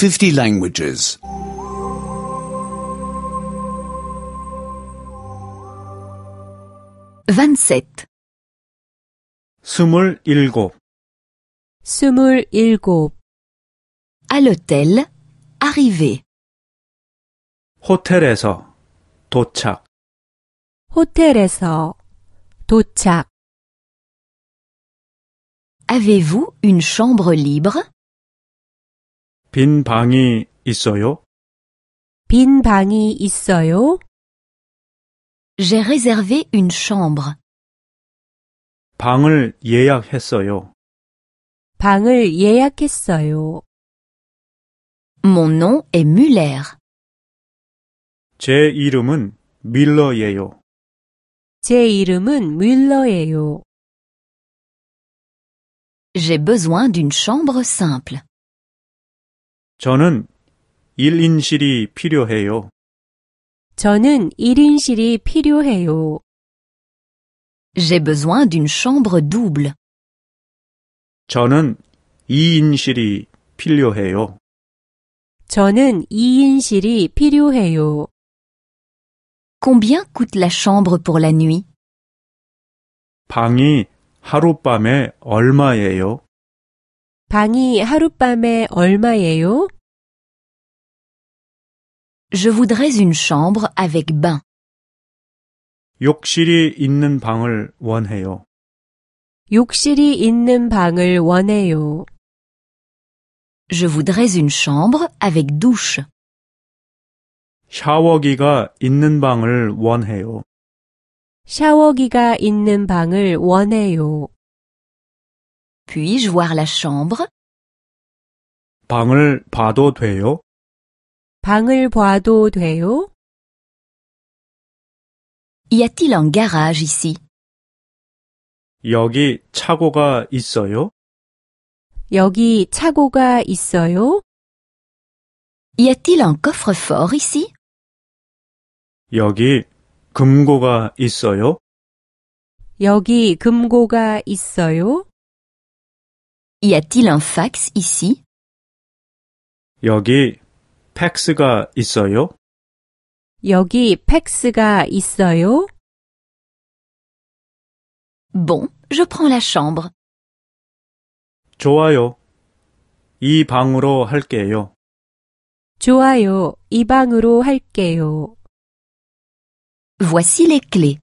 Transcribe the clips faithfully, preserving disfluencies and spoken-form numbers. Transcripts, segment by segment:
fifty languages. vingt-sept. 스물일곱. 스물일곱. À l'hôtel, arrivé. 호텔에서 도착. 호텔에서 도착. Avez-vous une chambre libre? 빈 방이 있어요? 빈 방이 있어요? J'ai réservé une chambre. 방을 예약했어요. 방을 예약했어요. Mon nom est Muller. 제 이름은 밀러예요. 제 이름은 뮬러예요. J'ai besoin d'une chambre simple. 저는 일 인실이 필요해요. 저는 일 인실이 필요해요. J'ai besoin d'une chambre double. 저는 이 인실이 필요해요. 저는 이 인실이 필요해요. Combien coûte la chambre pour la nuit? 방이 하룻밤에 얼마예요? 방이 하룻밤에 얼마예요? Je voudrais une chambre avec bain. 욕실이 있는 방을 원해요. 욕실이 있는 방을 원해요. Je voudrais une chambre avec douche. 샤워기가 있는 방을 원해요. 샤워기가 있는 방을 원해요. Puis-je voir la chambre? 방을 봐도 돼요? 방을 봐도 돼요? Y a-t-il un garage ici? 여기 차고가 있어요? 여기 차고가 있어요? Y a-t-il un coffre-fort ici? 여기 금고가 있어요? 여기 금고가 있어요? Y a-t-il un fax ici? 여기 팩스가 있어요? 여기 팩스가 있어요? Bon, je prends la chambre. 좋아요. 이 방으로 할게요. 좋아요. 이 방으로 할게요. Voici les clés.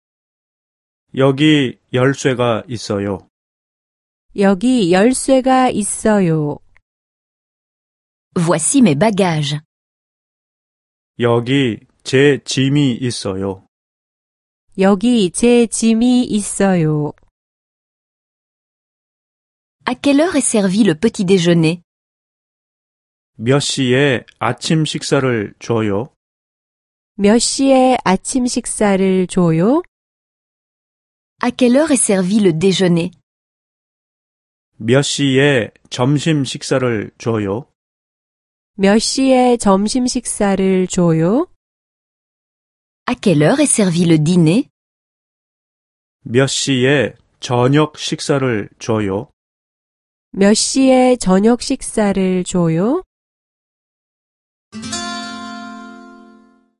여기 열쇠가 있어요. 여기 열쇠가 있어요. Voici mes bagages. 여기 제 짐이 있어요. 여기 제 짐이 있어요. À quelle heure est servi le petit déjeuner? 몇 시에 아침 식사를 줘요? 몇 시에 아침 식사를 줘요? À quelle heure est servi le déjeuner? 몇 시에 점심 식사를 줘요? 몇 시에 점심 식사를 줘요? À quelle heure est servi le dîner? 몇 시에 저녁 식사를 줘요? 몇 시에 저녁 식사를 줘요?